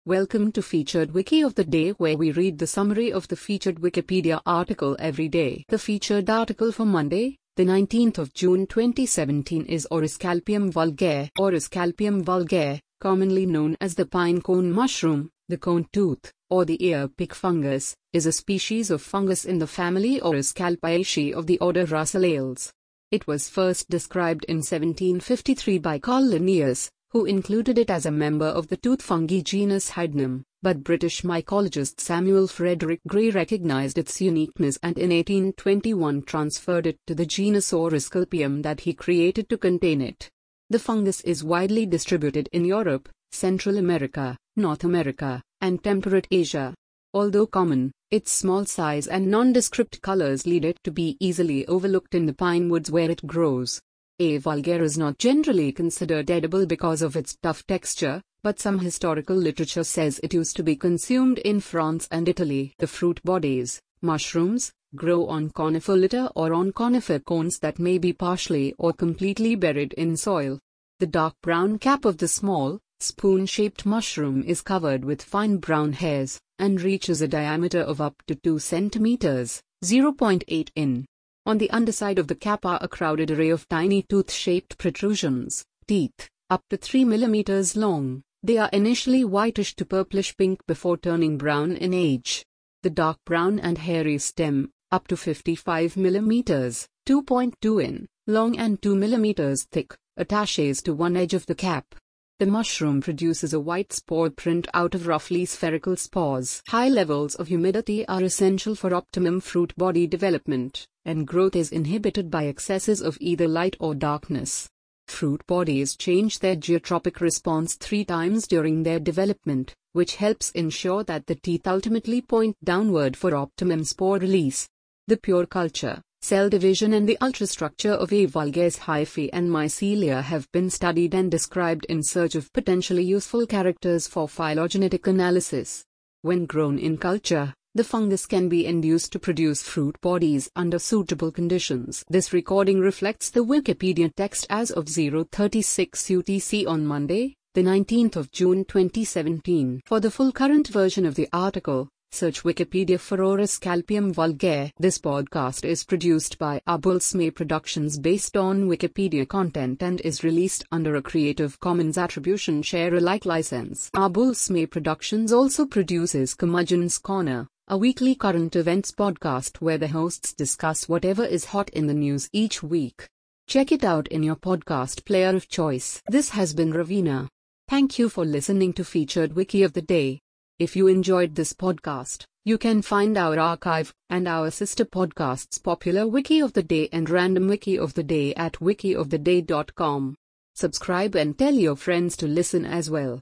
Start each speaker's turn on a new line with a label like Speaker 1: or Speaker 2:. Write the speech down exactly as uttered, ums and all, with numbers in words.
Speaker 1: Welcome to Featured Wiki of the Day, where we read the summary of the featured Wikipedia article every day. The featured article for Monday, the nineteenth of June twenty seventeen is Oroscalpium vulgare. Oroscalpium vulgare, commonly known as the pine cone mushroom, the cone tooth, or the ear pick fungus, is a species of fungus in the family Oroscalpiaceae of the order Russellales. It was first described in seventeen fifty-three by Carl Linnaeus, who included it as a member of the tooth fungi genus Hydnum, but British mycologist Samuel Frederick Gray recognized its uniqueness and in eighteen twenty-one transferred it to the genus Oroscalpium that he created to contain it. The fungus is widely distributed in Europe, Central America, North America, and temperate Asia. Although common, its small size and nondescript colors lead it to be easily overlooked in the pine woods where it grows. A. vulgare is not generally considered edible because of its tough texture, but some historical literature says it used to be consumed in France and Italy. The fruit bodies, mushrooms, grow on conifer litter or on conifer cones that may be partially or completely buried in soil. The dark brown cap of the small, spoon-shaped mushroom is covered with fine brown hairs, and reaches a diameter of up to two centimeters, zero point eight inches. On the underside of the cap are a crowded array of tiny tooth-shaped protrusions, teeth, up to three millimeters long. They are initially whitish to purplish pink before turning brown in age. The dark brown and hairy stem, up to fifty-five millimeters, two point two inches, long and two millimeters thick, attaches to one edge of the cap. The mushroom produces a white spore print out of roughly spherical spores. High levels of humidity are essential for optimum fruit body development, and growth is inhibited by excesses of either light or darkness. Fruit bodies change their geotropic response three times during their development, which helps ensure that the teeth ultimately point downward for optimum spore release. The pure culture, cell division and the ultrastructure of A. vulgare's hyphae and mycelia have been studied and described in search of potentially useful characters for phylogenetic analysis. When grown in culture, the fungus can be induced to produce fruit bodies under suitable conditions. This recording reflects the Wikipedia text as of zero thirty-six U T C on Monday, the nineteenth of June twenty seventeen. For the full current version of the article, search Wikipedia for Oroscalpium vulgare. This podcast is produced by Abulsme Productions based on Wikipedia content and is released under a Creative Commons Attribution Share Alike license. Abulsme Productions also produces Curmudgeon's Corner, a weekly current events podcast where the hosts discuss whatever is hot in the news each week. Check it out in your podcast player of choice. This has been Ravina. Thank you for listening to Featured Wiki of the Day. If you enjoyed this podcast, you can find our archive and our sister podcasts Popular Wiki of the Day and Random Wiki of the Day at wiki of the day dot com. Subscribe and tell your friends to listen as well.